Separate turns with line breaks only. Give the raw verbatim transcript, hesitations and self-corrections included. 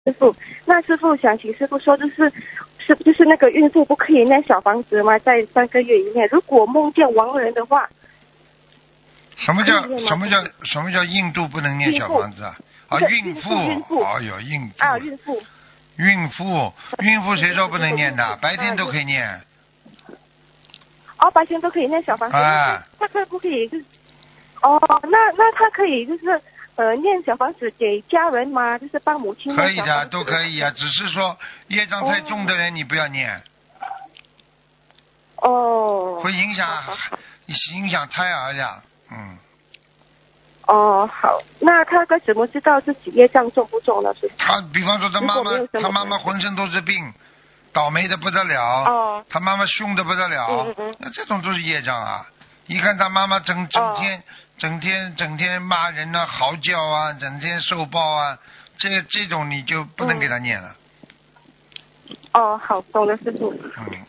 师傅，那师傅想请师傅说，就是是就是那个孕妇不可以念小房子吗？在三个月以内，如果梦见亡人的话，
什么叫
可以念吗
什么叫什么叫印度不能念小房子啊？啊，
不是
孕妇，
孕妇
哦哟，孕妇
啊，孕妇，
孕妇，孕妇谁说不能念的？
孕妇
白天都可以念。
哦，白天都可以念小房子，
啊
那他不可以就是，哦，那那他可以就是呃念小房子给家人吗？就是帮母亲
可以的，
念小房子
都可以啊，只是说业障太重的人你不要念，
哦，
会影响
好好好
影响胎儿的，嗯。
哦，好，那他该怎么知道自己业障重不重呢？是
他比方说他妈妈
如果没有这么
他妈妈浑身都是病，倒霉的不得了，
哦
他妈妈凶的不得了，
嗯嗯嗯
那这种都是业障啊！一看他妈妈整整天、整天整天骂人呐、嚎叫啊，整天受报啊，这这种你就不能给他念了。
哦，好，懂了，师傅。
嗯，